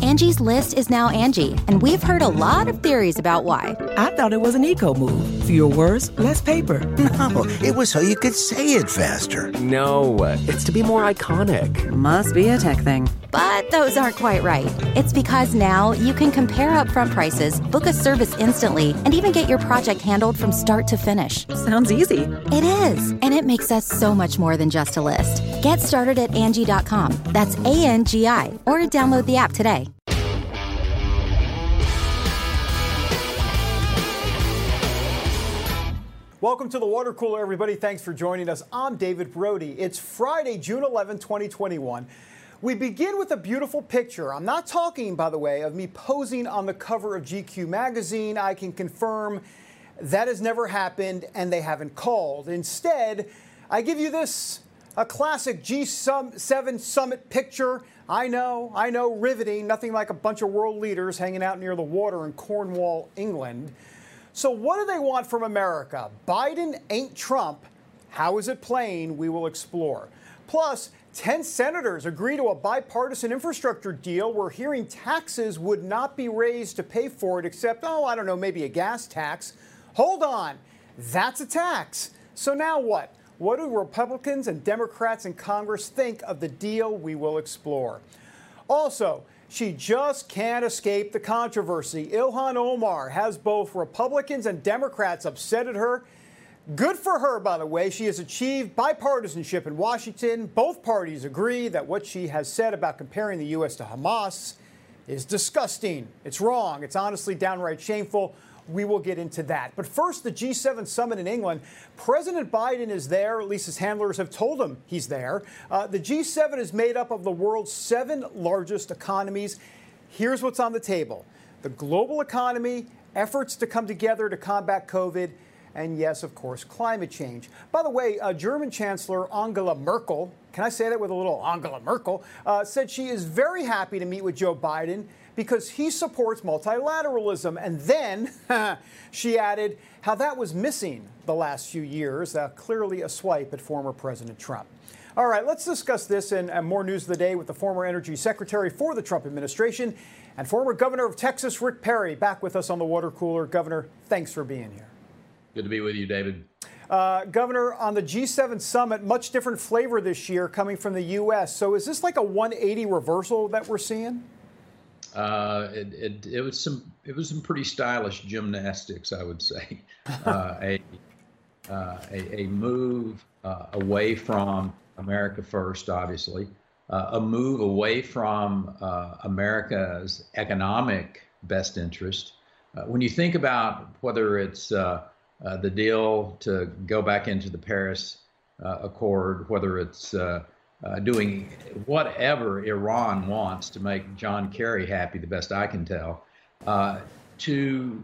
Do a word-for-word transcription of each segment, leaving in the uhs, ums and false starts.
Angie's List is now Angie, and we've heard a lot of theories about why. I thought it was an eco move. Fewer words, less paper. No, it was so you could say it faster. No, it's to be more iconic. Must be a tech thing. But those aren't quite right. It's because now you can compare upfront prices, book a service instantly, and even get your project handled from start to finish. Sounds easy. It is, and it makes us so much more than just a list. Get started at Angie dot com. That's A N G I, or download the app today. Welcome to the Water Cooler, everybody. Thanks for joining us. I'm David Brody. It's Friday, June eleventh, twenty twenty-one. We begin with a beautiful picture. I'm not talking, by the way, of me posing on the cover of G Q magazine. I can confirm that has never happened, and they haven't called. Instead, I give you this, a classic G seven summit picture. I know, I know, riveting, nothing like a bunch of world leaders hanging out near the water in Cornwall, England. So what do they want from America? Biden ain't Trump. How is it playing? We will explore. Plus, ten senators agree to a bipartisan infrastructure deal. We're hearing taxes would not be raised to pay for it, except, oh, I don't know, maybe a gas tax. Hold on. That's a tax. So now what? What do Republicans and Democrats in Congress think of the deal? We will explore. Also, she just can't escape the controversy. Ilhan Omar has both Republicans and Democrats upset at her. Good for her, by the way. She has achieved bipartisanship in Washington. Both parties agree that what she has said about comparing the U S to Hamas is disgusting. It's wrong. It's honestly downright shameful. We will get into that. But first, the G seven summit in England. President Biden is there. At least his handlers have told him he's there. Uh, the G seven is made up of the world's seven largest economies. Here's what's on the table. The global economy, efforts to come together to combat COVID, and yes, of course, climate change. By the way, uh, German Chancellor Angela Merkel, can I say that with a little Angela Merkel, uh, said she is very happy to meet with Joe Biden because he supports multilateralism. And then she added how that was missing the last few years, uh, clearly a swipe at former President Trump. All right, let's discuss this and, and more news of the day with the former Energy Secretary for the Trump administration and former Governor of Texas, Rick Perry, back with us on the Water Cooler. Governor, thanks for being here. Good to be with you, David. Uh, Governor, on the G seven summit, much different flavor this year coming from the U S. So is this like a one eighty reversal that we're seeing? Uh, it, it, it was some it was some pretty stylish gymnastics, I would say. Uh, a, uh, a a move uh, away from America first, obviously. Uh, a move away from uh, America's economic best interest. Uh, when you think about whether it's uh, uh, the deal to go back into the Paris uh, Accord, whether it's uh, Uh, doing whatever Iran wants to make John Kerry happy, the best I can tell, uh, to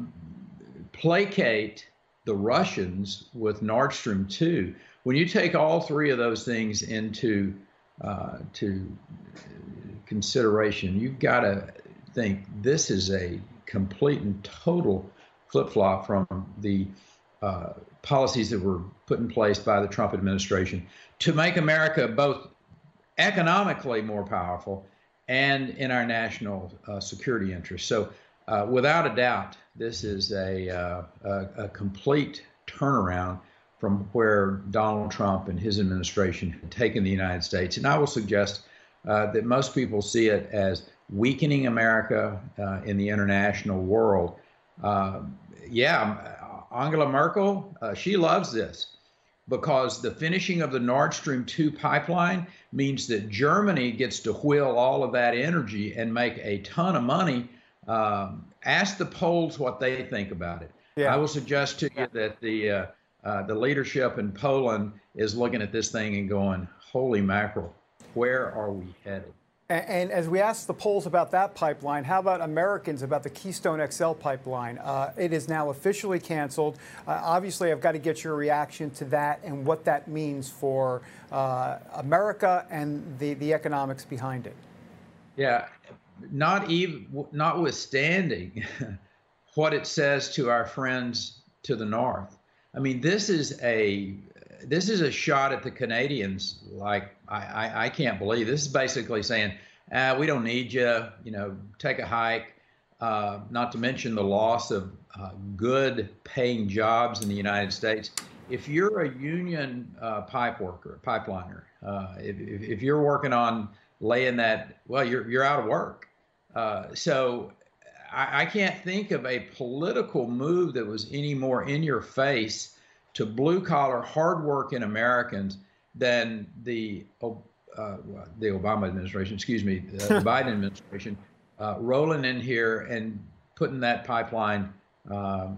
placate the Russians with Nord Stream two. When you take all three of those things into uh, to consideration, you've got to think this is a complete and total flip-flop from the uh, policies that were put in place by the Trump administration to make America both economically more powerful and in our national uh, security interests. So uh, without a doubt, this is a, uh, a, a complete turnaround from where Donald Trump and his administration had taken the United States. And I will suggest uh, that most people see it as weakening America uh, in the international world. Uh, yeah, Angela Merkel, uh, she loves this because the finishing of the Nord Stream two pipeline means that Germany gets to wheel all of that energy and make a ton of money. Um, ask the Poles what they think about it. Yeah. I will suggest to you that the uh, uh, the leadership in Poland is looking at this thing and going, holy mackerel, where are we headed? And, and as we asked the Poles about that pipeline, how about Americans about the Keystone X L pipeline? Uh, it is now officially canceled. Uh, obviously, I've got to get your reaction to that and what that means for uh, America and the, the economics behind it. Yeah, not even notwithstanding what it says to our friends to the north. I mean, this is a this is a shot at the Canadians like I, I, I can't believe. This is basically saying uh, we don't need you, you know, take a hike, uh, not to mention the loss of uh, good paying jobs in the United States. If you're a union uh, pipe worker, pipeliner, uh, if, if you're working on laying that, well, you're, you're out of work. Uh, so I, I can't think of a political move that was any more in your face to blue collar, hardworking Americans than the uh, the Obama administration, excuse me, the Biden administration, uh, rolling in here and putting that pipeline um,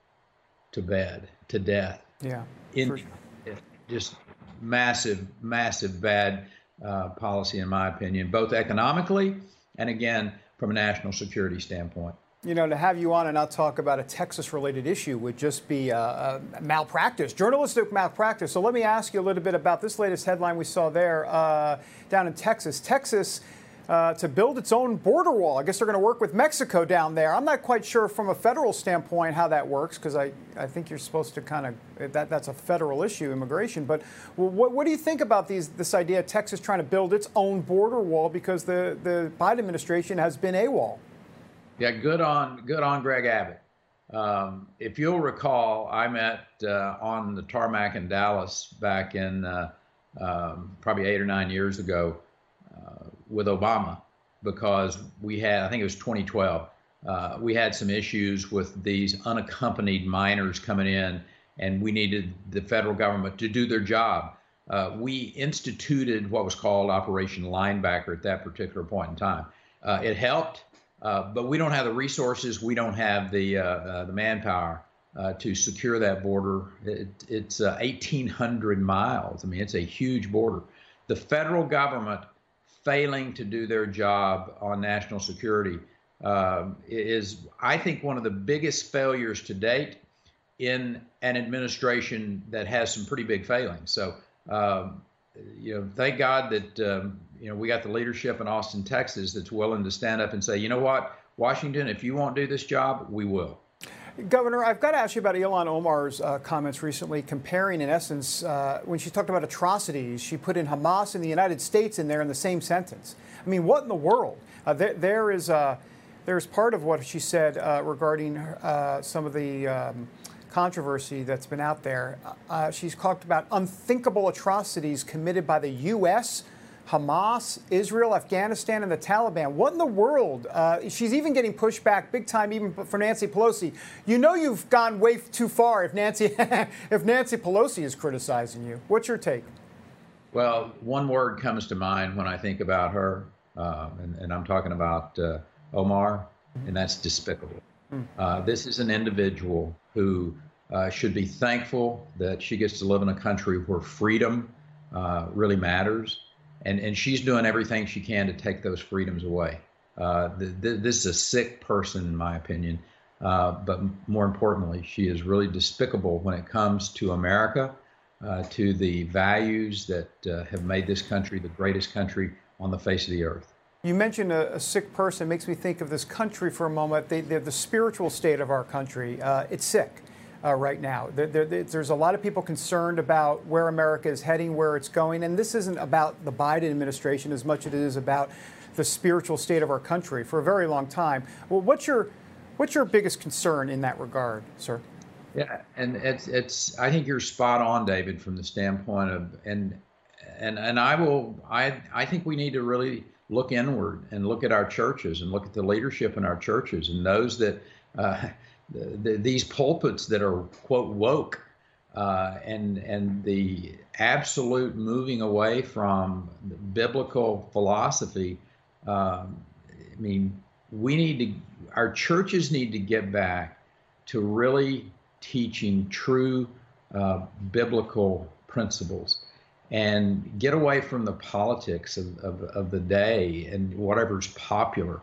to bed, to death. Yeah, in for sure. Just massive, massive bad uh, policy, in my opinion, both economically and again from a national security standpoint. You know, to have you on and not talk about a Texas-related issue would just be uh, uh, malpractice, journalistic malpractice. So let me ask you a little bit about this latest headline we saw there uh, down in Texas. Texas uh, to build its own border wall. I guess they're going to work with Mexico down there. I'm not quite sure from a federal standpoint how that works, because I, I think you're supposed to kind of, that, that's a federal issue, immigration. But what, what do you think about these, this idea of Texas trying to build its own border wall because the, the Biden administration has been AWOL? Yeah, good on good on Greg Abbott. Um, if you'll recall, I met uh, on the tarmac in Dallas back in uh, um, probably eight or nine years ago uh, with Obama, because we had, I think it was twenty twelve, uh, we had some issues with these unaccompanied minors coming in, and we needed the federal government to do their job. Uh, we instituted what was called Operation Linebacker at that particular point in time. Uh, it helped. Uh, but we don't have the resources. We don't have the uh, uh, the manpower uh, to secure that border. It, it's uh, eighteen hundred miles. I mean, it's a huge border. The federal government failing to do their job on national security uh, is, I think, one of the biggest failures to date in an administration that has some pretty big failings. So, um, you know, thank God that um, you know, we got the leadership in Austin, Texas, that's willing to stand up and say, you know what, Washington, if you won't do this job, we will. Governor, I've got to ask you about Ilhan Omar's uh, comments recently, comparing, in essence, uh, when she talked about atrocities, she put in Hamas and the United States in there in the same sentence. I mean, what in the world? Uh, there, there is uh, there's part of what she said uh, regarding uh, some of the um, controversy that's been out there. Uh, she's talked about unthinkable atrocities committed by the U S, Hamas, Israel, Afghanistan, and the Taliban. What in the world? Uh, she's even getting pushed back big time, even for Nancy Pelosi. You know you've gone way too far if Nancy if Nancy Pelosi is criticizing you. What's your take? Well, one word comes to mind when I think about her, uh, and, and I'm talking about uh, Omar, and that's despicable. Uh, this is an individual who uh, should be thankful that she gets to live in a country where freedom uh, really matters. And, and she's doing everything she can to take those freedoms away. Uh, the, the, this is a sick person, in my opinion. Uh, but more importantly, she is really despicable when it comes to America, uh, to the values that uh, have made this country the greatest country on the face of the earth. You mentioned a, a sick person. It makes me think of this country for a moment. They, the spiritual state of our country, uh, it's sick. Uh, right now. There, there, there's a lot of people concerned about where America is heading, where it's going, and this isn't about the Biden administration as much as it is about the spiritual state of our country for a very long time. Well, what's your what's your biggest concern in that regard, sir? Yeah, and it's it's. I think you're spot on, David, from the standpoint of and and and I will. I I think we need to really look inward and look at our churches and look at the leadership in our churches and those that. Uh, The, the, these pulpits that are, quote, woke, uh, and and the absolute moving away from the biblical philosophy. Um, I mean, we need to, our churches need to get back to really teaching true uh, biblical principles and get away from the politics of, of, of the day and whatever's popular.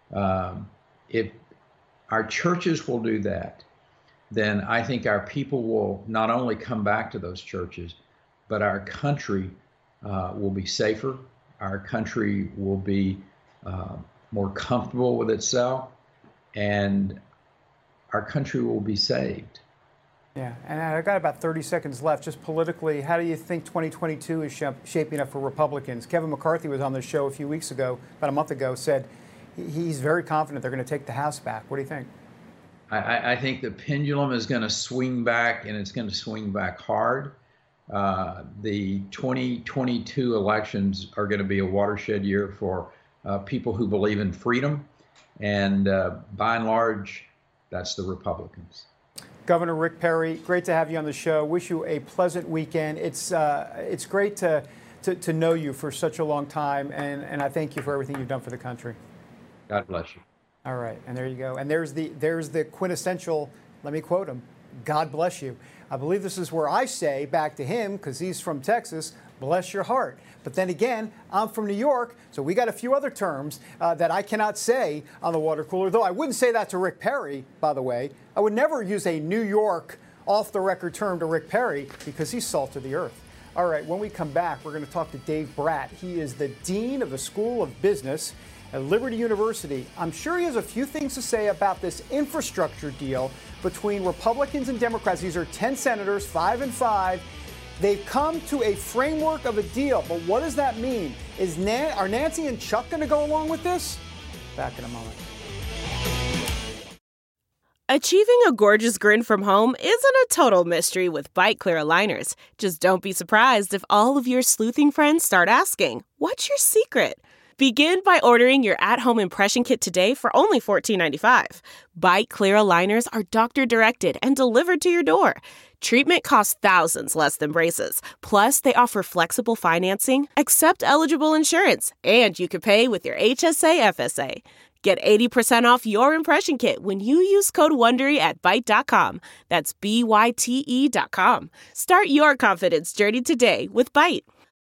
Um, if our churches will do that, then I think our people will not only come back to those churches, but our country uh, will be safer. Our country will be uh, more comfortable with itself, and our country will be saved. Yeah, and I've got about thirty seconds left. Just politically, how do you think twenty twenty-two is sh- shaping up for Republicans? Kevin McCarthy was on the show a few weeks ago, about a month ago, said he- he's very confident they're going to take the House back. What do you think? I, I think the pendulum is going to swing back, and it's going to swing back hard. Uh, the twenty twenty-two elections are going to be a watershed year for uh, people who believe in freedom, and uh, by and large, that's the Republicans. Governor Rick Perry, great to have you on the show. Wish you a pleasant weekend. It's uh, it's great to, to to know you for such a long time, and, and I thank you for everything you've done for the country. God bless you. All right, and there you go. And there's the there's the quintessential. Let me quote him. God bless you. I believe this is where I say back to him, because he's from Texas, bless your heart. But then again, I'm from New York, so we got a few other terms uh, that I cannot say on the water cooler, though I wouldn't say that to Rick Perry, by the way. I would never use a New York off-the-record term to Rick Perry because he's salt of the earth. All right, when we come back, we're going to talk to Dave Brat. He is the Dean of the School of Business at Liberty University. I'm sure he has a few things to say about this infrastructure deal between Republicans and Democrats. These are ten senators, five and five. They've come to a framework of a deal, but what does that mean? Is Nan- are Nancy and Chuck going to go along with this? Back in a moment. Achieving a gorgeous grin from home isn't a total mystery with Byte Clear aligners. Just don't be surprised if all of your sleuthing friends start asking, "What's your secret?" Begin by ordering your at-home impression kit today for only fourteen ninety-five. Byte Clear aligners are doctor-directed and delivered to your door. Treatment costs thousands less than braces. Plus, they offer flexible financing, accept eligible insurance, and you can pay with your H S A F S A. Get eighty percent off your impression kit when you use code WONDERY at byte dot com. That's B Y T E dot com. Start your confidence journey today with Byte.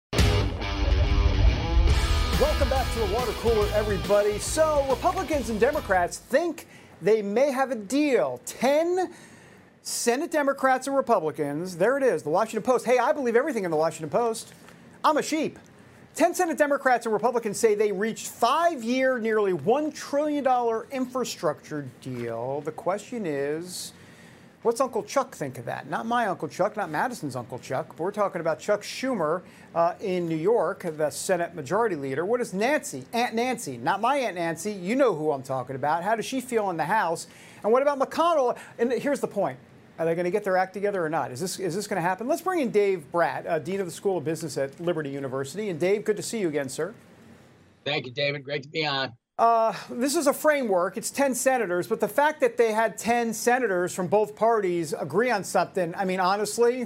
Welcome back to the water cooler, everybody. So Republicans and Democrats think they may have a deal. ten Senate Democrats and Republicans. There it is, the Washington Post. Hey, I believe everything in the Washington Post. I'm a sheep. ten Senate Democrats and Republicans say they reached five-year, nearly one trillion dollars infrastructure deal. The question is, what's Uncle Chuck think of that? Not my Uncle Chuck, not Madison's Uncle Chuck, but we're talking about Chuck Schumer uh, in New York, the Senate Majority Leader. What is Nancy, Aunt Nancy, not my Aunt Nancy, you know who I'm talking about. How does she feel in the House? And what about McConnell? And here's the point. Are they going to get their act together or not? Is this is this going to happen? Let's bring in Dave Brat, uh, Dean of the School of Business at Liberty University. And Dave, good to see you again, sir. Thank you, David. Great to be on. Uh, this is a framework. It's ten senators, but the fact that they had ten senators from both parties agree on something, I mean, honestly,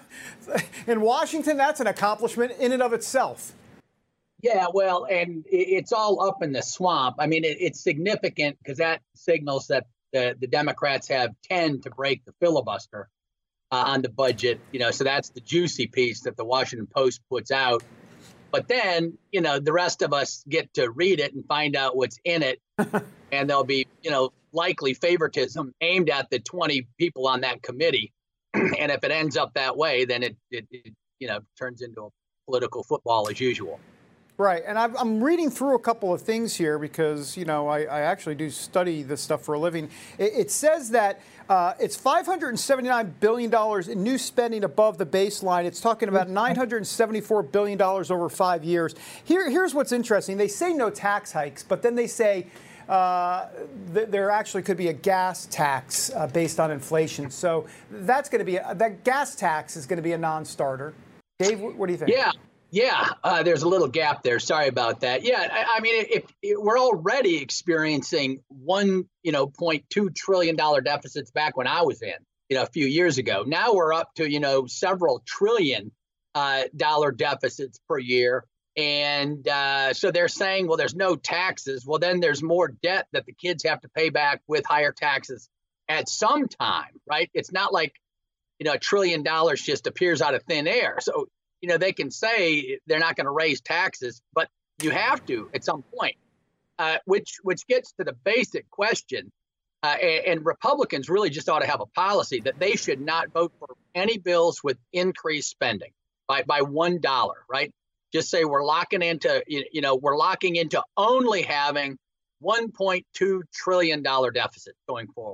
in Washington, that's an accomplishment in and of itself. Yeah, well, and it's all up in the swamp. I mean, it, it's significant because that signals that the, the Democrats have ten to break the filibuster uh, on the budget. You know, so that's the juicy piece that the Washington Post puts out. But then, you know, the rest of us get to read it and find out what's in it. And there'll be, you know, likely favoritism aimed at the twenty people on that committee. And if it ends up that way, then it, it, it you know, turns into a political football as usual. Right. And I've, I'm reading through a couple of things here because, you know, I, I actually do study this stuff for a living. It, it says that uh, it's five hundred seventy-nine billion dollars in new spending above the baseline. It's talking about nine hundred seventy-four billion dollars over five years. Here, here's what's interesting. They say no tax hikes, but then they say uh, th- there actually could be a gas tax uh, based on inflation. So that's going to be a, that gas tax is going to be a non-starter. Dave, what do you think? Yeah. Yeah, uh, there's a little gap there. Sorry about that. Yeah, I, I mean, if, if we're already experiencing one, you know, point two trillion dollar deficits back when I was in, you know, a few years ago. Now we're up to, you know, several trillion uh, dollar deficits per year. And uh, so they're saying, well, there's no taxes. Well, then there's more debt that the kids have to pay back with higher taxes at some time, right? It's not like, you know, a trillion dollars just appears out of thin air. So, you know, they can say they're not going to raise taxes, but you have to at some point, uh, which which gets to the basic question. Uh, and, and Republicans really just ought to have a policy that they should not vote for any bills with increased spending by, by one dollar, right? Just say we're locking into, you know, we're locking into only having one point two trillion dollars deficit going forward.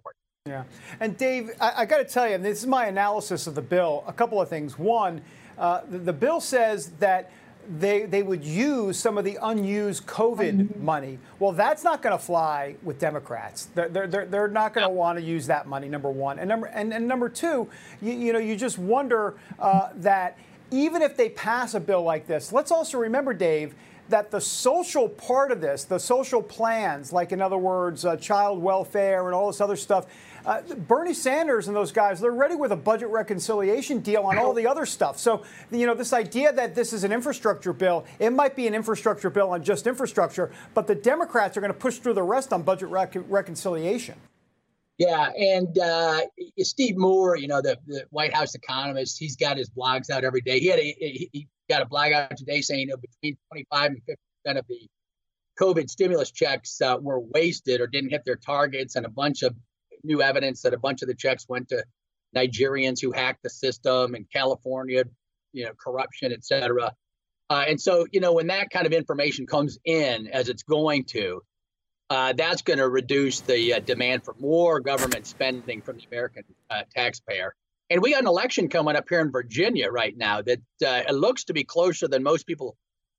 Yeah. And Dave, I, I got to tell you, and this is my analysis of the bill, a couple of things. One, uh, the, the bill says that they they would use some of the unused COVID money. Well, that's not going to fly with Democrats. They're they're they're not going to want to use that money. Number one, and number and, and number two, you, you know, you just wonder uh, that even if they pass a bill like this, let's also remember, Dave, that the social part of this, the social plans, like in other words, uh, child welfare and all this other stuff, uh, Bernie Sanders and those guys, they're ready with a budget reconciliation deal on all the other stuff. So, you know, this idea that this is an infrastructure bill, it might be an infrastructure bill on just infrastructure, but the Democrats are going to push through the rest on budget rec- reconciliation. Yeah, and uh, Steve Moore, you know, the, the White House economist, he's got his blogs out every day. He had a, he, he got a blog out today saying, you know, between twenty-five and fifty percent of the COVID stimulus checks uh, were wasted or didn't hit their targets, and a bunch of new evidence that a bunch of the checks went to Nigerians who hacked the system, and California, you know, corruption, et cetera. Uh, and so, you know, when that kind of information comes in, as it's going to, uh, that's going to reduce the uh, demand for more government spending from the American uh, taxpayer. And we got an election coming up here in Virginia right now that uh, it looks to be closer than most people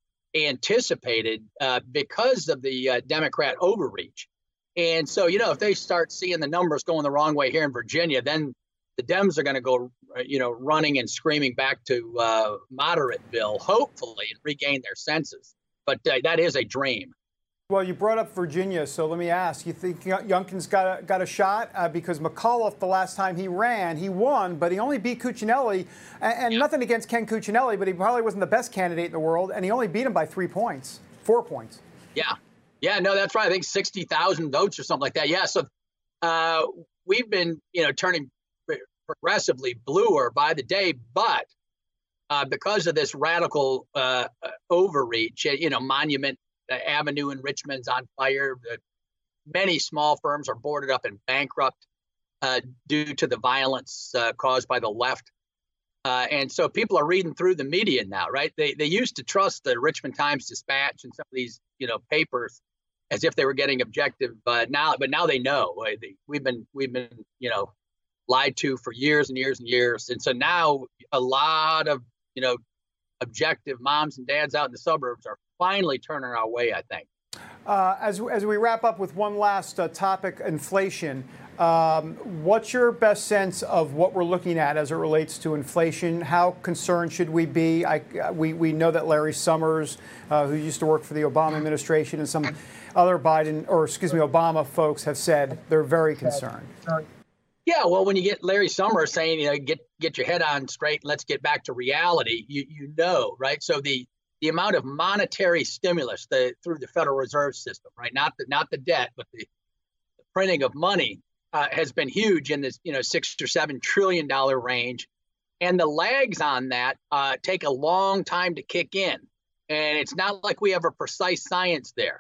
anticipated uh, because of the uh, Democrat overreach. And so, you know, if they start seeing the numbers going the wrong way here in Virginia, then the Dems are going to go, you know, running and screaming back to uh, Moderatville, hopefully, and regain their senses. But uh, that is a dream. Well, you brought up Virginia, so let me ask, you think Youngkin's got a, got a shot? Uh, because McAuliffe, the last time he ran, he won, but he only beat Cuccinelli. And, and yeah. Nothing against Ken Cuccinelli, but he probably wasn't the best candidate in the world, and he only beat him by three points, four points. Yeah. Yeah, no, that's right. I think sixty thousand votes or something like that. Yeah, so uh, we've been, you know, turning progressively bluer by the day, but uh, because of this radical uh, overreach, you know, Monument Avenue in Richmond's on fire. The, many small firms are boarded up and bankrupt uh, due to the violence uh, caused by the left. Uh, and so people are reading through the media now, right? They they used to trust the Richmond Times-Dispatch and some of these, you know, papers as if they were getting objective. But now, but now they know. We've been we've been, you know, lied to for years and years and years. And so now a lot of, you know, objective moms and dads out in the suburbs are finally turning our way, I think. Uh, as, as we wrap up with one last uh, topic, inflation, um, what's your best sense of what we're looking at as it relates to inflation? How concerned should we be? I, uh, we, we know that Larry Summers, uh, who used to work for the Obama administration, and some other Biden, or excuse me, Obama folks have said they're very concerned. Yeah, well, when you get Larry Summers saying, you know, get get your head on straight, and let's get back to reality, you you know, right? So the the amount of monetary stimulus the, through the Federal Reserve System, right? Not the not the debt, but the, the printing of money uh, has been huge in this, you know, six or seven trillion dollar range, and the lags on that uh, take a long time to kick in, and it's not like we have a precise science there.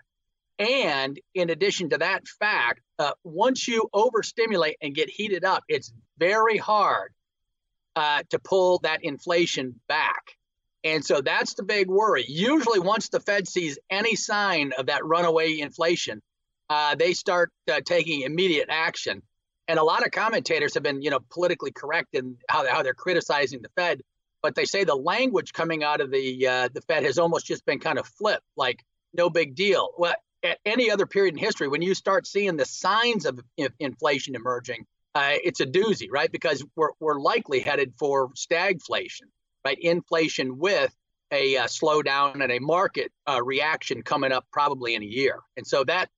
And in addition to that fact, uh, once you overstimulate and get heated up, it's very hard uh, to pull that inflation back. And so that's the big worry. Usually once the Fed sees any sign of that runaway inflation, uh, they start uh, taking immediate action. And a lot of commentators have been, you know, politically correct in how, how they're criticizing the Fed. But they say the language coming out of the uh, the Fed has almost just been kind of flipped, like no big deal. Well, at any other period in history, when you start seeing the signs of inflation emerging, uh, it's a doozy, right? Because we're we're likely headed for stagflation, right? Inflation with a uh, slowdown and a market uh, reaction coming up probably in a year. And so that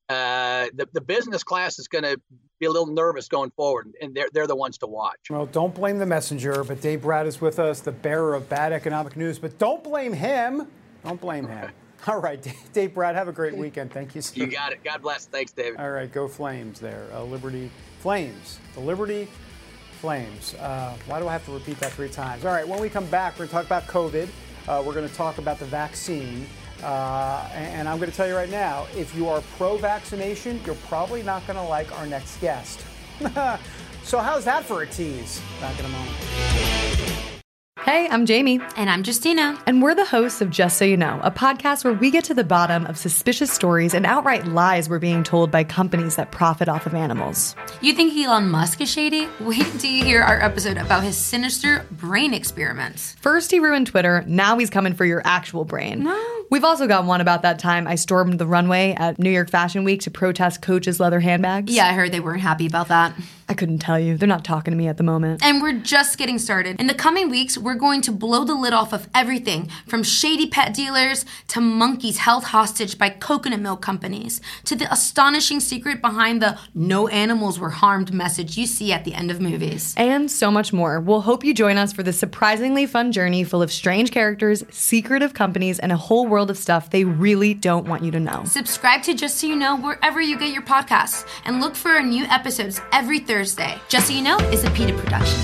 uh, the, the business class is going to be a little nervous going forward, and they're, they're the ones to watch. Well, don't blame the messenger, but Dave Brat is with us, the bearer of bad economic news. But don't blame him. Don't blame him. All right, Dave Brat, have a great weekend. Thank you, sir. You got it. God bless. Thanks, David. All right, go Flames there. Uh, Liberty Flames. The Liberty Flames. Uh, why do I have to repeat that three times? All right, when we come back, we're going to talk about COVID. Uh, we're going to talk about the vaccine. Uh, and, and I'm going to tell you right now, if you are pro-vaccination, you're probably not going to like our next guest. So how's that for a tease? Back in a moment. Hey, I'm Jamie. And I'm Justina. And we're the hosts of Just So You Know, a podcast where we get to the bottom of suspicious stories and outright lies we're being told by companies that profit off of animals. You think Elon Musk is shady? Wait till you hear our episode about his sinister brain experiments. First he ruined Twitter, now he's coming for your actual brain. No. We've also got one about that time I stormed the runway at New York Fashion Week to protest Coach's leather handbags. Yeah, I heard they weren't happy about that. I couldn't tell you. They're not talking to me at the moment. And we're just getting started. In the coming weeks, we're going to blow the lid off of everything from shady pet dealers to monkeys held hostage by coconut milk companies to the astonishing secret behind the no animals were harmed message you see at the end of movies. And so much more. We'll hope you join us for this surprisingly fun journey full of strange characters, secretive companies, and a whole world of stuff they really don't want you to know. Subscribe to Just So You Know wherever you get your podcasts and look for our new episodes every Thursday. Thursday. Just So You Know is a PETA production.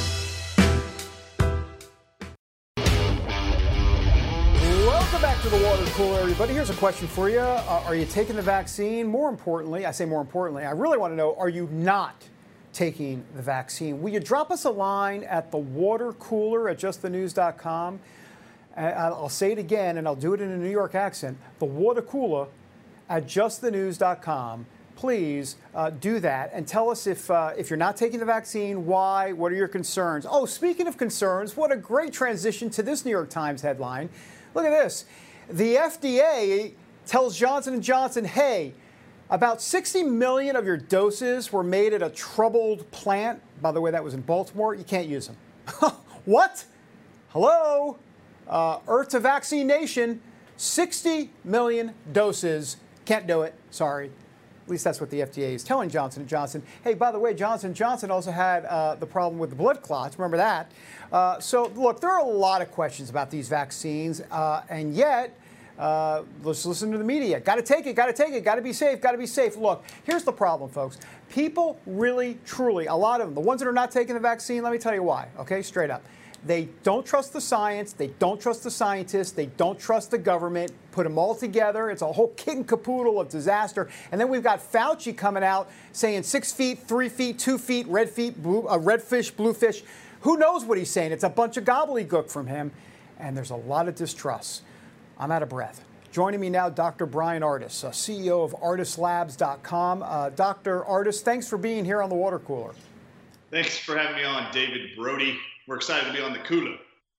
Welcome back to the water cooler, everybody. Here's a question for you. Uh, are you taking the vaccine? More importantly, I say more importantly, I really want to know, are you not taking the vaccine? Will you drop us a line at the water cooler at just the news dot com? I'll say it again, and I'll do it in a New York accent. The water cooler at just the news dot com. Please uh, do that and tell us if uh, if you're not taking the vaccine, why, what are your concerns? Oh, speaking of concerns, what a great transition to this New York Times headline. Look at this. The F D A tells Johnson and Johnson, hey, about sixty million of your doses were made at a troubled plant. By the way, that was in Baltimore. You can't use them. What? Hello? Uh, Earth to Vaccine Nation, sixty million doses. Can't do it. Sorry. At least that's what the F D A is telling Johnson and Johnson. Hey, by the way, Johnson and Johnson also had uh, the problem with the blood clots. Remember that? Uh, so, look, there are a lot of questions about these vaccines, uh, and yet, uh, let's listen to the media. Got to take it, got to take it, got to be safe, got to be safe. Look, here's the problem, folks. People really, truly, a lot of them, the ones that are not taking the vaccine, let me tell you why, okay, straight up. They don't trust the science. They don't trust the scientists. They don't trust the government. Put them all together. It's a whole kit and caboodle of disaster. And then we've got Fauci coming out saying six feet, three feet, two feet, red feet, blue, uh, red fish, blue fish. Who knows what he's saying? It's a bunch of gobbledygook from him. And there's a lot of distrust. I'm out of breath. Joining me now, Doctor Bryan Ardis, uh, C E O of Ardis Labs dot com. Uh, Doctor Ardis, thanks for being here on the water cooler. Thanks for having me on, David Brody. We're excited to be on the cooler.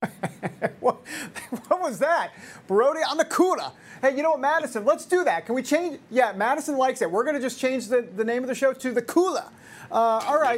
what, what was that? Brody on the cooler. Hey, you know what, Madison? Let's do that. Can we change? Yeah, Madison likes it. We're going to just change the, the name of the show to the cooler. Uh, all right.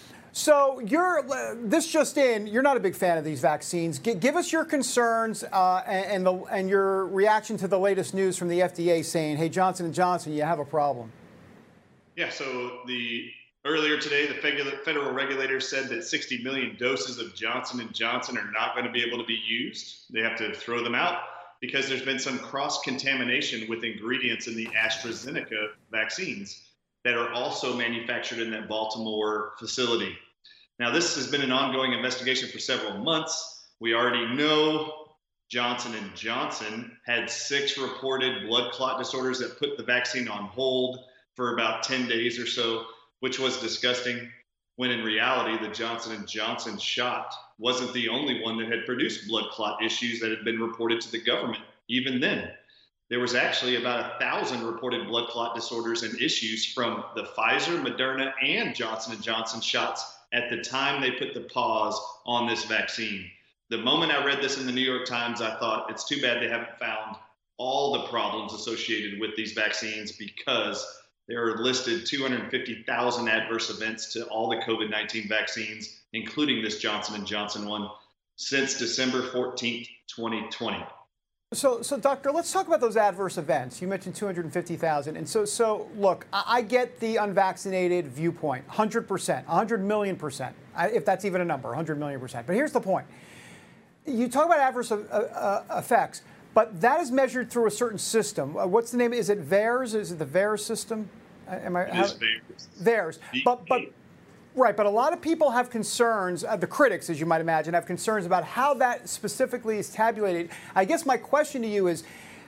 So you're uh, this just in. You're not a big fan of these vaccines. G- give us your concerns uh, and and, the, and your reaction to the latest news from the F D A saying, "Hey, Johnson and Johnson, you have a problem." Yeah. So the Earlier today, the federal regulators said that sixty million doses of Johnson and Johnson are not going to be able to be used. They have to throw them out because there's been some cross-contamination with ingredients in the AstraZeneca vaccines that are also manufactured in that Baltimore facility. Now, this has been an ongoing investigation for several months. We already know Johnson and Johnson had six reported blood clot disorders that put the vaccine on hold for about ten days or so, which was disgusting, when in reality, the Johnson and Johnson shot wasn't the only one that had produced blood clot issues that had been reported to the government. Even then, there was actually about a thousand reported blood clot disorders and issues from the Pfizer, Moderna, and Johnson and Johnson shots at the time they put the pause on this vaccine. The moment I read this in the New York Times, I thought it's too bad they haven't found all the problems associated with these vaccines, because there are listed two hundred fifty thousand adverse events to all the COVID nineteen vaccines, including this Johnson and Johnson one, since December fourteenth, twenty twenty. So, so Doctor, let's talk about those adverse events. You mentioned two hundred fifty thousand. And so, so look, I, I get the unvaccinated viewpoint, one hundred percent, one hundred million percent, if that's even a number, one hundred million percent. But here's the point. You talk about adverse uh, uh, effects, but that is measured through a certain system. Uh, what's the name? Is it VAERS? Is it the VAERS system? Am I? It how, is VAERS. VAERS. But, but, right, but a lot of people have concerns, uh, the critics, as you might imagine, have concerns about how that specifically is tabulated. I guess my question to you is,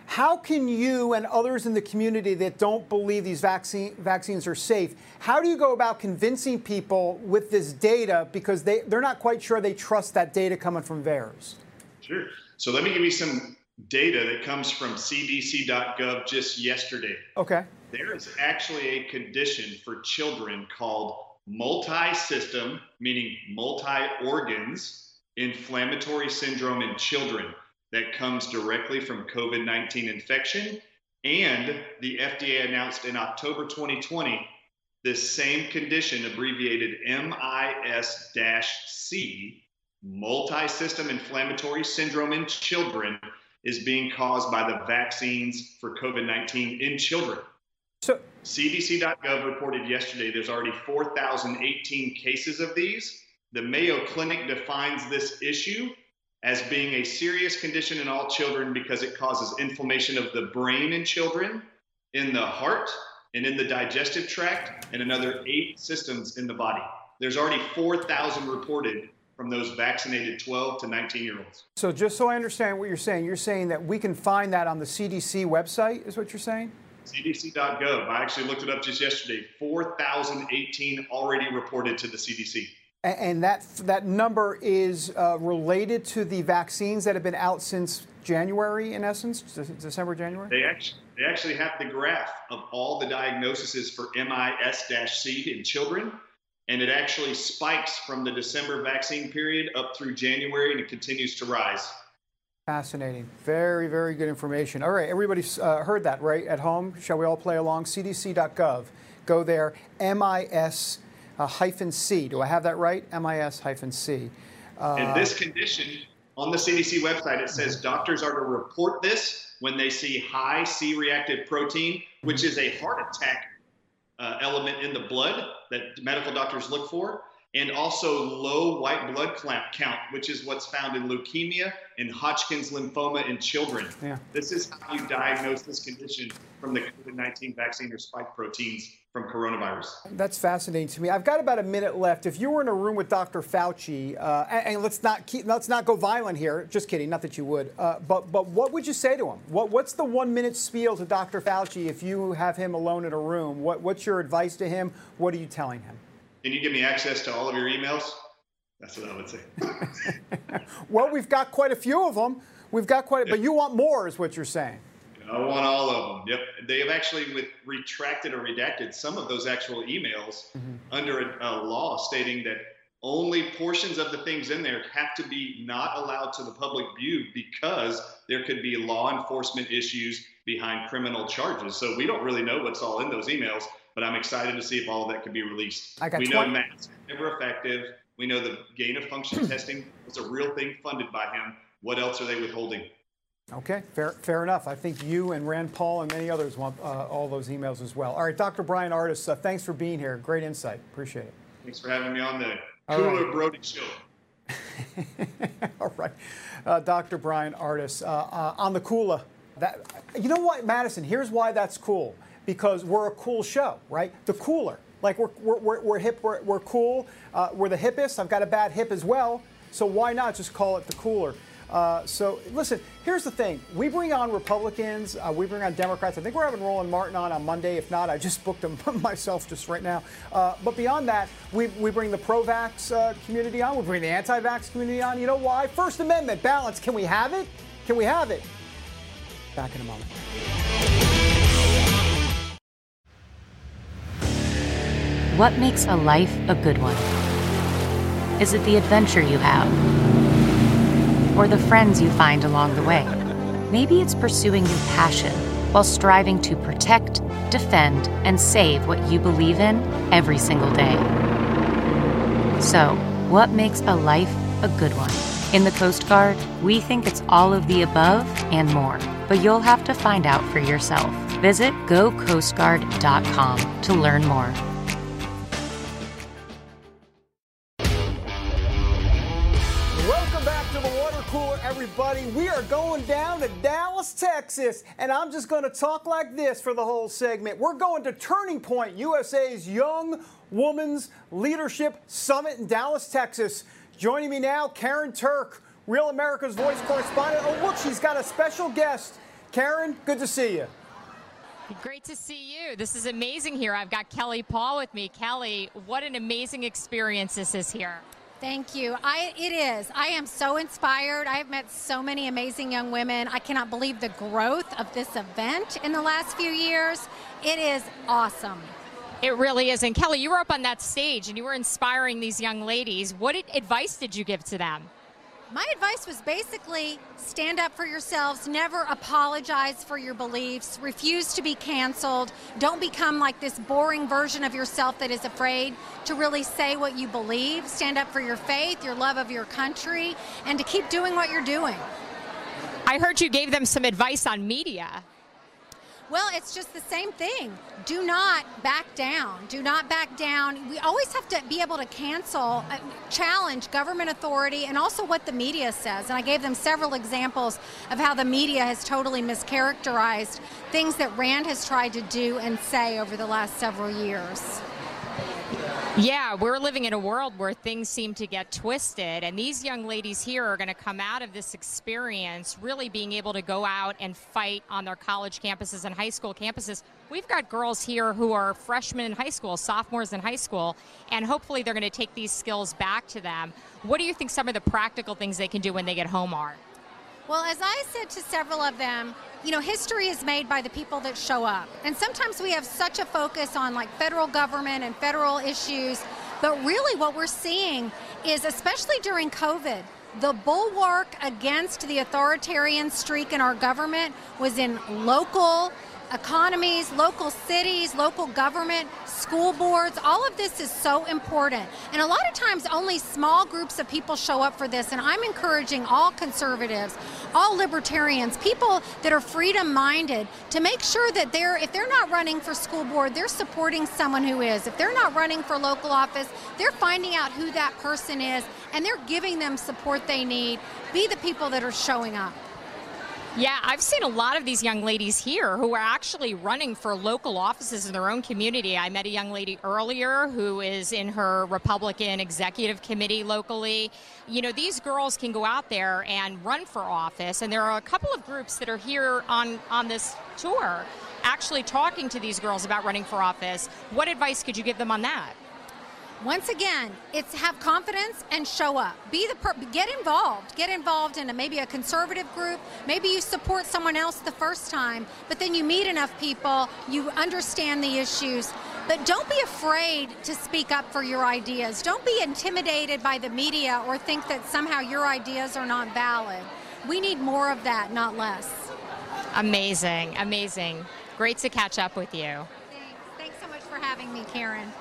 How can you and others in the community that don't believe these vaccine, vaccines are safe, how do you go about convincing people with this data because they, they're not quite sure they trust that data coming from V A E R S? Sure. So let me give you some data that comes from C D C dot gov just yesterday. Okay. There is actually a condition for children called multi-system, meaning multi-organs, inflammatory syndrome in children that comes directly from COVID nineteen infection. And the F D A announced in October twenty twenty, this same condition, abbreviated M I S C, multi-system inflammatory syndrome in children, is being caused by the vaccines for COVID nineteen in children. So C D C dot gov reported yesterday there's already four thousand eighteen cases of these. The Mayo Clinic defines this issue as being a serious condition in all children because it causes inflammation of the brain in children, in the heart, and in the digestive tract, and another eight systems in the body. There's already four thousand reported from those vaccinated twelve to nineteen year olds. So just so I understand what you're saying, you're saying that we can find that on the C D C website, is what you're saying? C D C dot gov. I actually looked it up just yesterday. four thousand eighteen already reported to the C D C. And that that number is uh, related to the vaccines that have been out since January, in essence, December, January? They actually, they actually have the graph of all the diagnoses for M I S C in children, and it actually spikes from the December vaccine period up through January, and it continues to rise. Fascinating. Very, very good information. All right, everybody's uh, heard that, right, at home? Shall we all play along? C D C dot gov. Go there, M I S C. Do I have that right? M I S C. Uh, In this condition, on the C D C website, it says doctors are to report this when they see high C-reactive protein, which is a heart attack uh, element in the blood that medical doctors look for, and also low white blood count, which is what's found in leukemia and Hodgkin's lymphoma in children. Yeah. This is how you diagnose this condition from the COVID nineteen vaccine or spike proteins from coronavirus. That's fascinating to me. I've got about a minute left. If you were in a room with Doctor Fauci, uh, and, and let's not keep, let's not go violent here. Just kidding, not that you would. Uh, but but what would you say to him? What what's the one minute spiel to Doctor Fauci if you have him alone in a room? What what's your advice to him? What are you telling him? Can you give me access to all of your emails? That's what I would say. Well, we've got quite a few of them. We've got quite, a, but you want more, is what you're saying. I want all of them. Yep. They have actually with retracted or redacted some of those actual emails mm-hmm. under a, a law stating that only portions of the things in there have to be not allowed to the public view because there could be law enforcement issues behind criminal charges. So we don't really know what's all in those emails, but I'm excited to see if all of that could be released. I got we twenty know masks are never effective. We know the gain of function testing was a real thing funded by him. What else are they withholding? Okay, fair, fair enough. I think you and Rand Paul and many others want uh, all those emails as well. All right, Doctor Bryan Ardis, uh, thanks for being here. Great insight. Appreciate it. Thanks for having me on the Cooler right. Brody Show. All right, uh, Doctor Bryan Ardis uh, uh, on the Kula. That, you know what, Madison? Here's why that's cool. Because we're a cool show, right? The Cooler. Like we're we're we're, we're hip. We're, we're cool. Uh, we're the hippest. I've got a bad hip as well. So why not just call it the Cooler? Uh, so listen, here's the thing. We bring on Republicans. Uh, we bring on Democrats. I think we're having Roland Martin on on Monday. If not, I just booked him myself just right now. Uh, but beyond that, we, we bring the pro-vax uh, community on. We bring the anti-vax community on. You know why? First Amendment balance. Can we have it? Can we have it? Back in a moment. What makes a life a good one? Is it the adventure you have? Or the friends you find along the way? Maybe it's pursuing your passion while striving to protect, defend, and save what you believe in every single day. So, what makes a life a good one? In the Coast Guard, we think it's all of the above and more, but you'll have to find out for yourself. Visit go coast guard dot com to learn more. Everybody, we are going down to Dallas, Texas, and I'm just going to talk like this for the whole segment. We're going to Turning Point, U S A's Young Women's Leadership Summit in Dallas, Texas. Joining me now, Karen Turk, Real America's Voice correspondent. Oh, look, she's got a special guest. Karen, good to see you. Great to see you. This is amazing here. I've got Kelly Paul with me. Kelly, what an amazing experience this is here. Thank you. I, it is. I am so inspired. I have met so many amazing young women. I cannot believe the growth of this event in the last few years. It is awesome. It really is. And Kelly, you were up on that stage and you were inspiring these young ladies. What advice did you give to them? My advice was basically stand up for yourselves, never apologize for your beliefs, refuse to be canceled, don't become like this boring version of yourself that is afraid to really say what you believe, stand up for your faith, your love of your country, and to keep doing what you're doing. I heard you gave them some advice on media. Well, it's just the same thing. Do not back down. Do not back down. We always have to be able to cancel, uh, challenge government authority and also what the media says. And I gave them several examples of how the media has totally mischaracterized things that Rand has tried to do and say over the last several years. Yeah, we're living in a world where things seem to get twisted, and these young ladies here are going to come out of this experience really being able to go out and fight on their college campuses and high school campuses. We've got girls here who are freshmen in high school, sophomores in high school, and hopefully they're going to take these skills back to them. What do you think some of the practical things they can do when they get home are? Well, as I said to several of them, you know, history is made by the people that show up. And sometimes we have such a focus on like federal government and federal issues, but really what we're seeing is, especially during COVID, the bulwark against the authoritarian streak in our government was in local economies, local cities, local government, school boards. All of this is so important. And a lot of times only small groups of people show up for this. And I'm encouraging all conservatives, all libertarians, people that are freedom-minded to make sure that they're, if they're not running for school board, they're supporting someone who is. If they're not running for local office, they're finding out who that person is and they're giving them support they need. Be the people that are showing up. Yeah, I've seen a lot of these young ladies here who are actually running for local offices in their own community. I met a young lady earlier who is in her Republican executive committee locally. You know, these girls can go out there and run for office, and there are a couple of groups that are here on, on this tour actually talking to these girls about running for office. What advice could you give them on that? Once again, it's have confidence and show up. Be the per- get involved. Get involved in a, maybe a conservative group. Maybe you support someone else the first time, but then you meet enough people, you understand the issues. But don't be afraid to speak up for your ideas. Don't be intimidated by the media or think that somehow your ideas are not valid. We need more of that, not less. Amazing, amazing. Great to catch up with you. Thanks, Thanks so much for having me, Karen.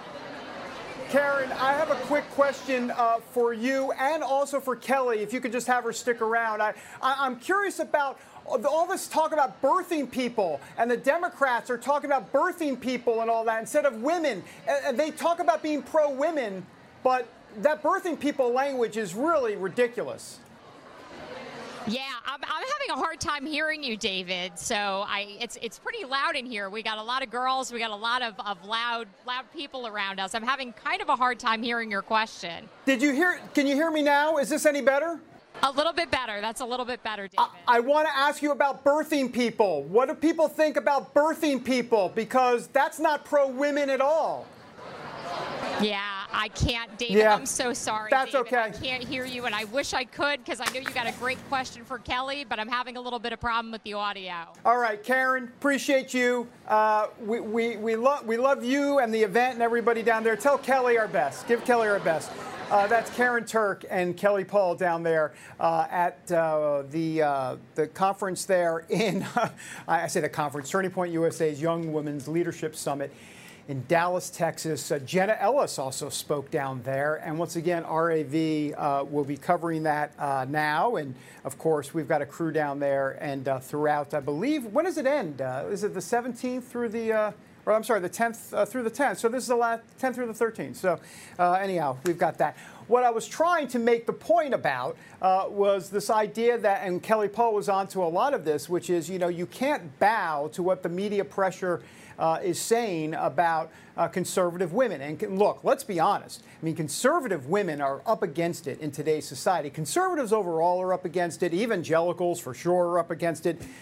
Karen, I have a quick question uh, for you and also for Kelly, if you could just have her stick around. I, I, I'm curious about all this talk about birthing people, and the Democrats are talking about birthing people and all that instead of women. And they talk about being pro-women, but that birthing people language is really ridiculous. Yeah, I'm, I'm having a hard time hearing you, David. So I, it's it's pretty loud in here. We got a lot of girls. We got a lot of, of loud loud people around us. I'm having kind of a hard time hearing your question. Did you hear? Can you hear me now? Is this any better? A little bit better. That's a little bit better, David. I, I want to ask you about birthing people. What do people think about birthing people? Because that's not pro-women at all. Yeah, I can't, David. Yeah, I'm so sorry. That's David. okay. I can't hear you, and I wish I could because I know you got a great question for Kelly, but I'm having a little bit of problem with the audio. All right, Karen, appreciate you. Uh, we we we love we love you and the event and everybody down there. Tell Kelly our best. Give Kelly our best. Uh, that's Karen Turk and Kelly Paul down there uh, at uh, the uh, the conference there in I say the conference, Turning Point U S A's Young Women's Leadership Summit in Dallas, Texas. Uh, Jenna Ellis also spoke down there. And once again, R A V uh, will be covering that uh, now. And of course, we've got a crew down there and uh, throughout, I believe, when does it end? Uh, is it the seventeenth through the, uh, or I'm sorry, the tenth uh, through the tenth. So this is the last tenth through the thirteenth. So uh, anyhow, we've got that. What I was trying to make the point about uh, was this idea that, and Kelly Paul was onto a lot of this, which is, you know, you can't bow to what the media pressure Uh, is saying about uh, conservative women. And can, look, let's be honest. I mean, conservative women are up against it in today's society. Conservatives overall are up against it. Evangelicals, for sure, are up against it.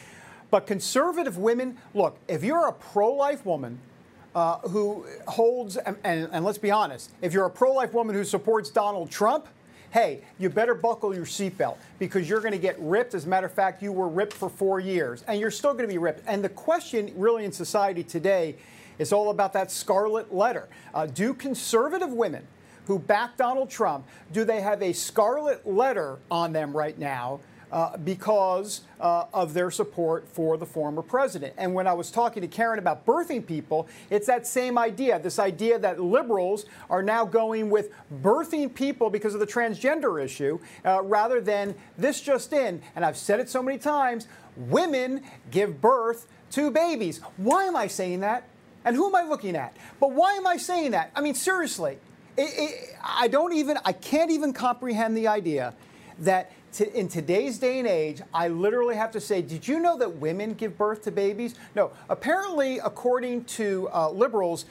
But conservative women, look, if you're a pro-life woman uh, who holds, and, and, and let's be honest, if you're a pro-life woman who supports Donald Trump, hey, you better buckle your seatbelt because you're going to get ripped. As a matter of fact, you were ripped for four years, and you're still going to be ripped. And the question really in society today is all about that scarlet letter. Uh, do conservative women who back Donald Trump, do they have a scarlet letter on them right now uh, because uh, of their support for the former president? And when I was talking to Karen about birthing people, it's that same idea, this idea that liberals are now going with birthing people because of the transgender issue, uh, rather than this just in, and I've said it so many times, women give birth to babies. Why am I saying that? And who am I looking at? But why am I saying that? I mean, seriously. It, it, I don't even, I can't even comprehend the idea that to, in today's day and age, I literally have to say, did you know that women give birth to babies? No. Apparently, according to uh, liberals,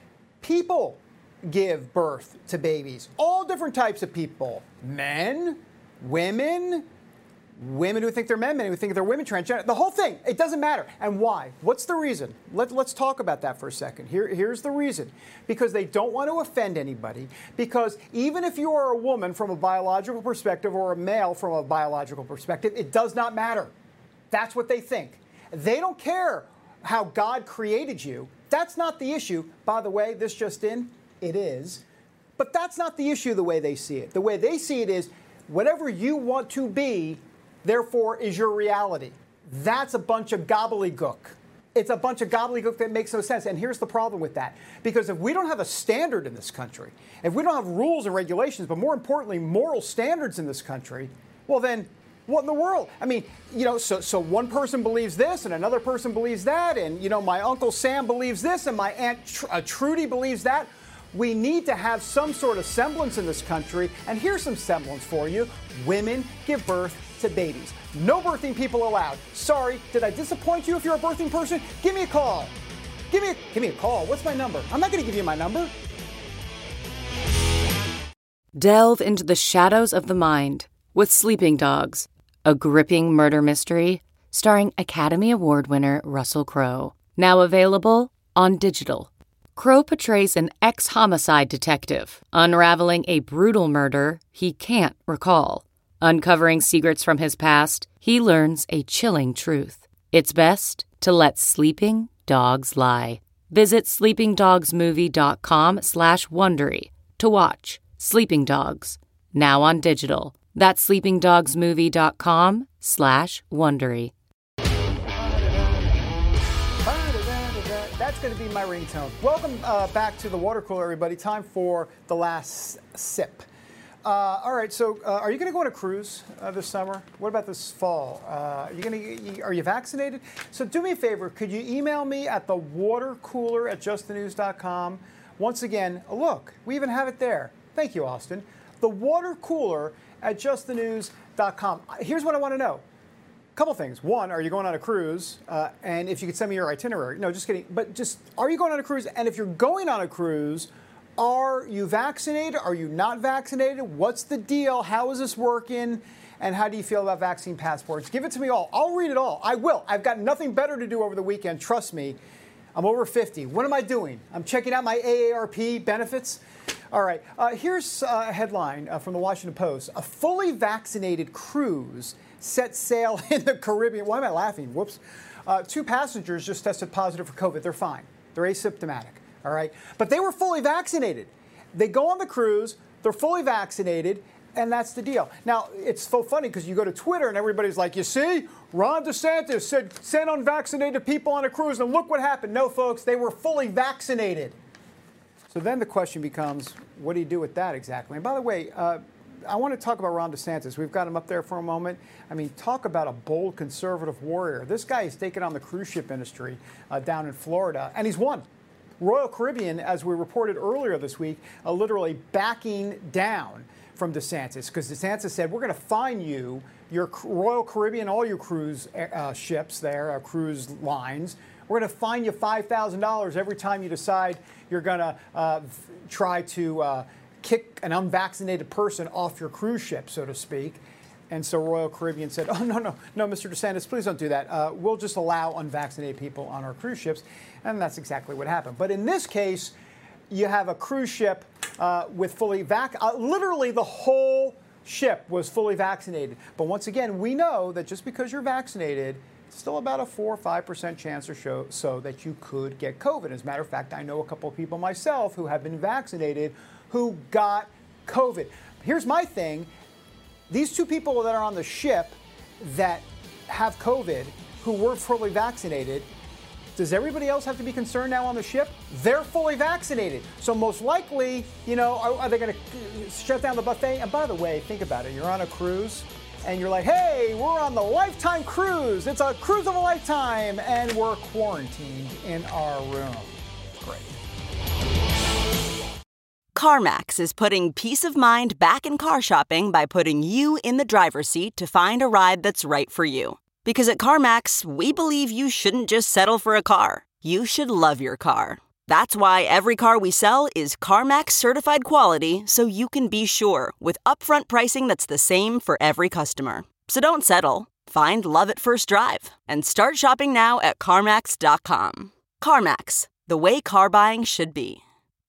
people give birth to babies. All different types of people. Men, women, women who think they're men, men who think they're women, transgender, the whole thing. It doesn't matter. And why? What's the reason? Let, let's talk about that for a second. Here, here's the reason. Because they don't want to offend anybody. Because even if you are a woman from a biological perspective or a male from a biological perspective, it does not matter. That's what they think. They don't care how God created you. That's not the issue. By the way, this just in, it is. But that's not the issue the way they see it. The way they see it is whatever you want to be, therefore, is your reality. That's a bunch of gobbledygook. It's a bunch of gobbledygook that makes no sense. And here's the problem with that. Because if we don't have a standard in this country, if we don't have rules and regulations, but more importantly, moral standards in this country, well then, what in the world? I mean, you know, so, so one person believes this and another person believes that, and, you know, my Uncle Sam believes this and my Aunt Tr- uh, Trudy believes that. We need to have some sort of semblance in this country, and here's some semblance for you. Women give birth to babies. No birthing people allowed. Sorry, did I disappoint you if you're a birthing person? Give me a call. Give me a, give me a call. What's my number? I'm not going to give you my number. Delve into the shadows of the mind with Sleeping Dogs, a gripping murder mystery starring Academy Award winner Russell Crowe. Now available on digital. Crowe portrays an ex-homicide detective unraveling a brutal murder he can't recall. Uncovering secrets from his past, he learns a chilling truth. It's best to let sleeping dogs lie. Visit sleepingdogsmovie.com slash Wondery to watch Sleeping Dogs, now on digital. That's sleepingdogsmovie.com slash Wondery. That's going to be my ringtone. Welcome uh, back to the water cooler, everybody. Time for the last sip. Uh, all right, so uh, are you going to go on a cruise uh, this summer? What about this fall? Uh, are you going to? Are you vaccinated? So do me a favor. Could you email me at the water cooler at just the news dot com? Once again, look, we even have it there. Thank you, Austin. The water cooler at just the news dot com. Here's what I want to know. Couple things. One, are you going on a cruise? Uh, and if you could send me your itinerary. No, just kidding. But just, are you going on a cruise? And if you're going on a cruise, are you vaccinated? Are you not vaccinated? What's the deal? How is this working? And how do you feel about vaccine passports? Give it to me all. I'll read it all. I will. I've got nothing better to do over the weekend. Trust me. I'm over fifty. What am I doing? I'm checking out my A A R P benefits. All right. Uh, here's a headline uh, from the Washington Post. A fully vaccinated cruise set sail in the Caribbean. Why am I laughing? Whoops. Uh, two passengers just tested positive for COVID. They're fine. They're asymptomatic. All right. But they were fully vaccinated. They go on the cruise. They're fully vaccinated. And that's the deal. Now, it's so funny because you go to Twitter and everybody's like, you see, Ron DeSantis said send unvaccinated people on a cruise. And look what happened. No, folks, they were fully vaccinated. So then the question becomes, what do you do with that exactly? And by the way, uh, I want to talk about Ron DeSantis. We've got him up there for a moment. I mean, talk about a bold conservative warrior. This guy is taking on the cruise ship industry uh, down in Florida, and he's won. Royal Caribbean, as we reported earlier this week, uh, literally backing down from DeSantis because DeSantis said, we're going to fine you, your Royal Caribbean, all your cruise uh, ships there, uh, cruise lines. We're going to fine you five thousand dollars every time you decide you're going to uh, try to uh, kick an unvaccinated person off your cruise ship, so to speak. And so Royal Caribbean said, oh, no, no, no, Mister DeSantis, please don't do that. Uh, we'll just allow unvaccinated people on our cruise ships. And that's exactly what happened. But in this case, you have a cruise ship uh, with fully vac, uh, literally the whole ship was fully vaccinated. But once again, we know that just because you're vaccinated, it's still about a four or five percent chance or so, so that you could get COVID. As a matter of fact, I know a couple of people myself who have been vaccinated who got COVID. Here's my thing. These two people that are on the ship that have COVID, who were fully vaccinated, does everybody else have to be concerned now on the ship? They're fully vaccinated. So most likely, you know, are, are they going to shut down the buffet? And by the way, think about it. You're on a cruise and you're like, hey, we're on the Lifetime cruise. It's a cruise of a lifetime. And we're quarantined in our room. Great. CarMax is putting peace of mind back in car shopping by putting you in the driver's seat to find a ride that's right for you. Because at CarMax, we believe you shouldn't just settle for a car. You should love your car. That's why every car we sell is CarMax certified quality, so you can be sure with upfront pricing that's the same for every customer. So don't settle. Find love at first drive and start shopping now at CarMax dot com. CarMax, the way car buying should be.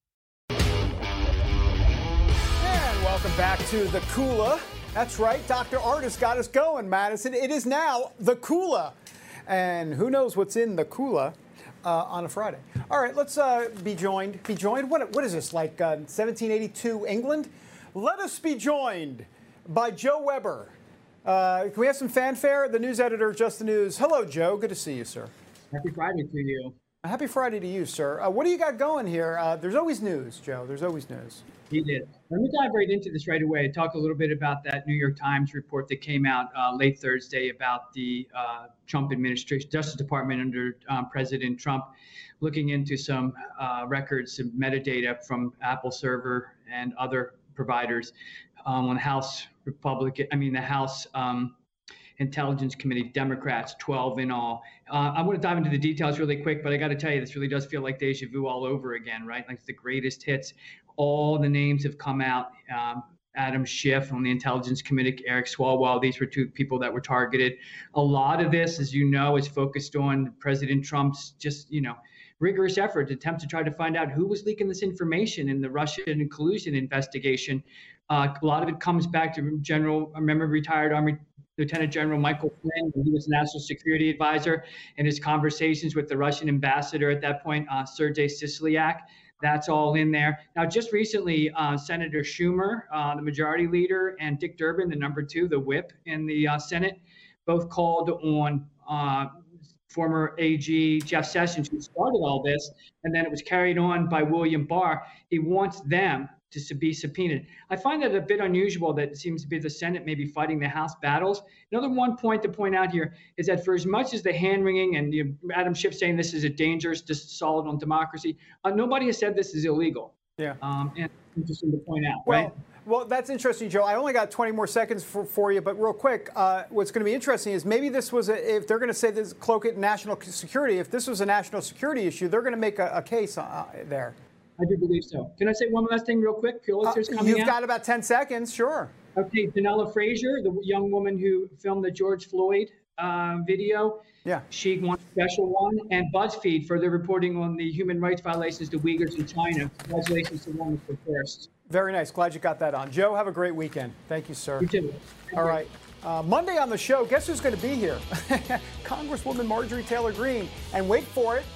Welcome back to the Kula. That's right, Doctor Art has got us going, Madison. It is now the Kula. And who knows what's in the Kula uh, on a Friday. All right, let's uh, be joined. Be joined? What, what is this, like uh, seventeen eighty-two England? Let us be joined by Joe Weber. Uh, can we have some fanfare? The news editor of Just the News. Hello, Joe. Good to see you, sir. Happy Friday to you. Happy Friday to you, sir. Uh, what do you got going here? Uh, there's always news, Joe. There's always news. He did. Let me dive right into this right away. Talk a little bit about that New York Times report that came out uh, late Thursday about the uh, Trump administration, Justice Department under um, President Trump, looking into some uh, records, some metadata from Apple Server and other providers um, on House Republican, I mean the House um, Intelligence Committee, Democrats, twelve in all. Uh, I want to dive into the details really quick, but I got to tell you, this really does feel like deja vu all over again, right? Like the greatest hits. All the names have come out. Um, Adam Schiff on the Intelligence Committee, Eric Swalwell. These were two people that were targeted. A lot of this, as you know, is focused on President Trump's just, you know, rigorous effort to attempt to try to find out who was leaking this information in the Russian collusion investigation. Uh, a lot of it comes back to General, I remember retired Army Lieutenant General Michael Flynn, when he was National Security Advisor, and his conversations with the Russian ambassador at that point, uh, Sergei Kislyak. That's all in there. Now, just recently, uh, Senator Schumer, uh, the majority leader, and Dick Durbin, the number two, the whip in the uh, Senate, both called on uh, former A G Jeff Sessions, who started all this, and then it was carried on by William Barr. He wants them to be subpoenaed. I find that a bit unusual that it seems to be the Senate maybe fighting the House battles. Another one point to point out here is that for as much as the hand-wringing and you know, Adam Schiff saying this is a dangerous assault on democracy, uh, nobody has said this is illegal. Yeah. Um, and interesting to point out, well, right? Well, that's interesting, Joe. I only got twenty more seconds for, for you, but real quick, uh, what's going to be interesting is maybe this was, a, if they're going to say this cloak it national security, if this was a national security issue, they're going to make a, a case uh, there. I do believe so. Can I say one last thing real quick? Pulitzer's uh, coming You've out. got about ten seconds, sure. Okay, Danella Frazier, the young woman who filmed the George Floyd uh, video. Yeah. She won a special one. And BuzzFeed for their reporting on the human rights violations to Uyghurs in China. Congratulations to one for first. Very nice. Glad you got that on. Joe, have a great weekend. Thank you, sir. You too. All right. Uh, Monday on the show, guess who's going to be here? Congresswoman Marjorie Taylor Greene. And wait for it,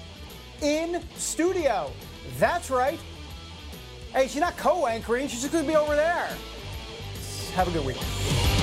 in studio. That's right. Hey, she's not co-anchoring. She's just going to be over there. Have a good week.